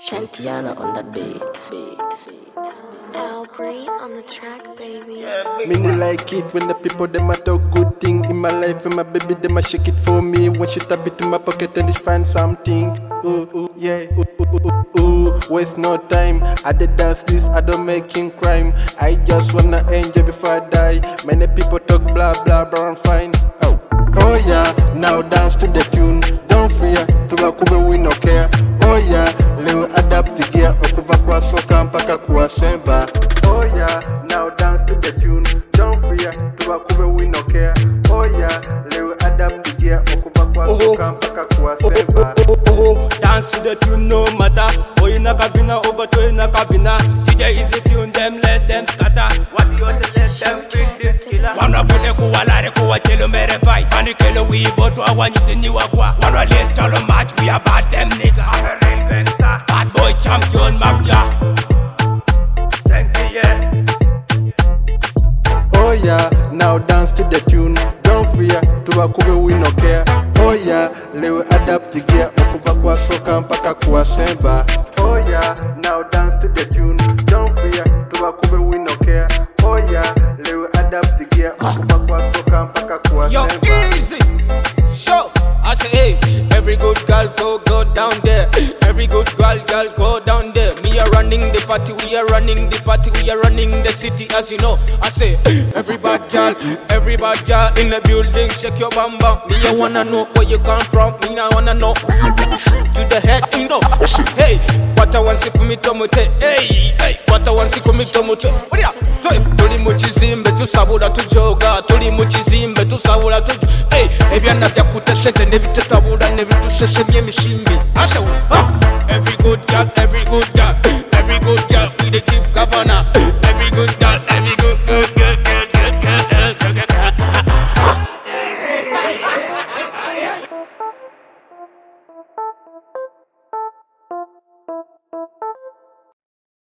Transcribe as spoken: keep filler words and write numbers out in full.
Shantiana on the beat. Albrecht on the track, baby. Me no like it when the people them a talk good thing in my life, and my baby them a shake it for me. When she tap it to my pocket and they find something. Ooh, ooh, yeah, ooh, ooh, ooh, ooh. Waste no time. I did dance this, I don't making crime. I just wanna enjoy before I die. Many people talk blah blah, but I'm fine. Oh, oh yeah, now dance to the tune. Don't fear, to wakube we no care. Oh yeah, leo adapt the gear. Okuva kwa soka mpaka kwa semba. Oh yeah, now dance to the tune. Don't fear, to wakube we no care. Oh yeah, leo adapt the gear. Okuva kwa soka mpaka kwa semba. Oh, oh, oh, dance to the tune no matter. Oh, in a cabina, over to in a cabina. D J is the tune, them let them scatter. What you want to let them bring this killer? Wanna put the kuala, the kuwa chelo mere fight. Panic kelo we but I want you to new aqua. Wanna let all match, we are bad them nigga. Bad boy champion mafia. Thank you, yeah. Oh yeah, now dance to the tune. Don't fear, to wakube we no care. Oh yeah, leo adapt the gear. Okuva kwa soka mpaka kwa semba. Oh yeah, now dance to the tune. Don't fear, to wakube we no care. Oh yeah, leo adapt the gear. Okuva kwa soka mpaka kwa Yo, semba. easy. Show. I say, hey, every good girl go, go down there. Every good girl, girl go down there. Me are running the party, we are running the party, we are running the city, as you know. I say, every bad girl, every bad girl in the building, shake your bum bum. Me I wanna know where you come from. Me I wanna know to the head, you know. Hey, what I want see for me to mute. Hey, hey, what I want see for me to mute. What ya? Tuli muchizimbe tusabula tujoga. Tuli muchizimbe tusabula tu. Hey, ebyana byakuta sente nebitetabula nebitusheshemye emishimbi. Asha, huh? Every good girl, every good girl, every good girl, we dey keep governor.